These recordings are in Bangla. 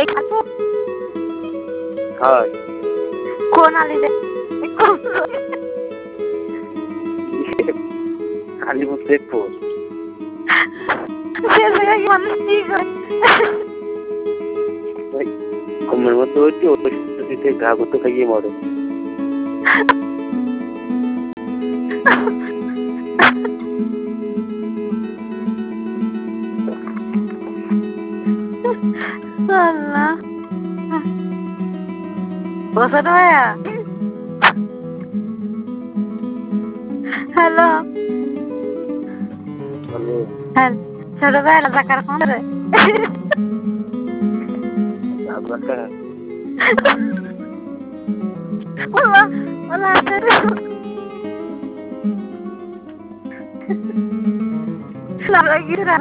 এই খাবো হয় কোন আলি রে আলিপুর শেখপুর সে জায়গায় কি মানুষ কি করে ঘুমের মধ্যে ওইটি ওষুধ ঘা করতে খাইয়ে মরে আল্লাহ বসে ভাইয়া হ্যালো হ্যাঁ ছোট ভাই রাজাকার ফোন রে ওলা ওলা লারা গিরা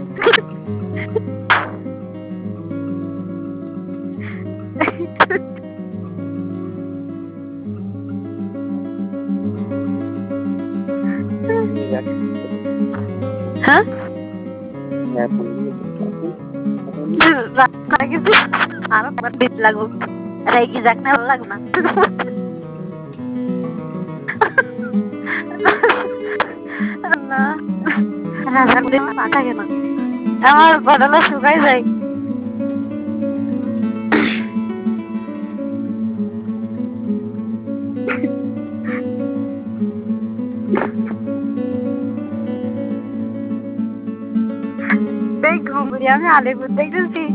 হ্যাঁ আর বিট লাগু রেগি যাক না লাগু না আল্লাহ রাজা করে মাথা কেন আমার বদলা শুকাই যায় ঘুমুরি আমি আলিপুর দেখতেছি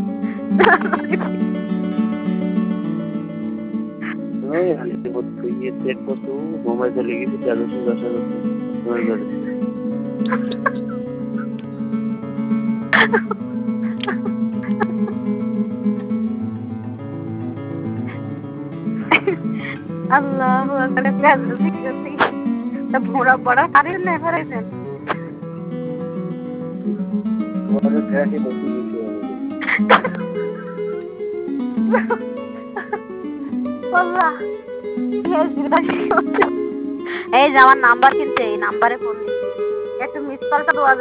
আলিপুর তুই দেখবো তো ঘুমাই চলে গেছি তেরোশো দশ ঘুমাই চলে আল্লাহ ভোড়া পড়া কারে নেভারেছেন এই যে আমার নাম্বার কিনছে এই নাম্বারে ফোন একটু মিস কলটা দেওয়া